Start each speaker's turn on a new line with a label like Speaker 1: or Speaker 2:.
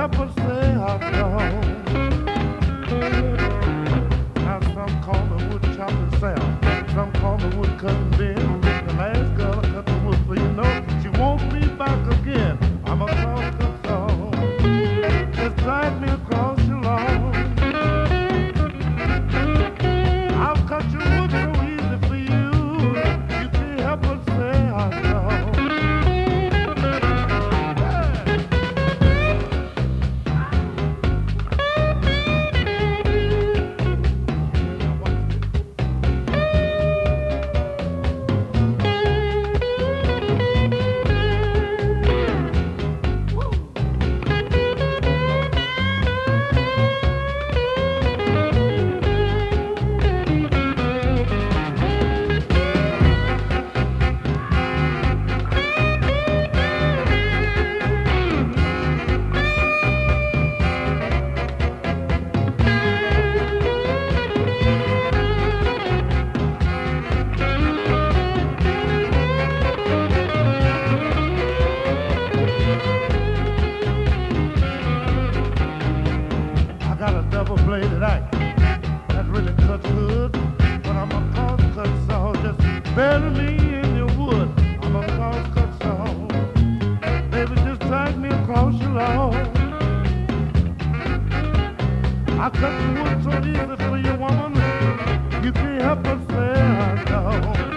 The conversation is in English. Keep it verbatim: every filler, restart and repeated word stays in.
Speaker 1: help but say I know. Now some call me wood chopping Sam, some call me wood cutting Ben. The last girl I cut the wood for, you know, she wants me back again. I'm a cross cut song, just drag me across your lawn. I'll cut your wood so easy for you, you can't help but say I know. Double-bladed axe that really cuts good, but I'm a cross-cut saw. Just bury me in your wood. I'm a cross-cut saw. Baby, just drag me across your lawn. I cut the wood so easy for you, woman. You can't help but say I know.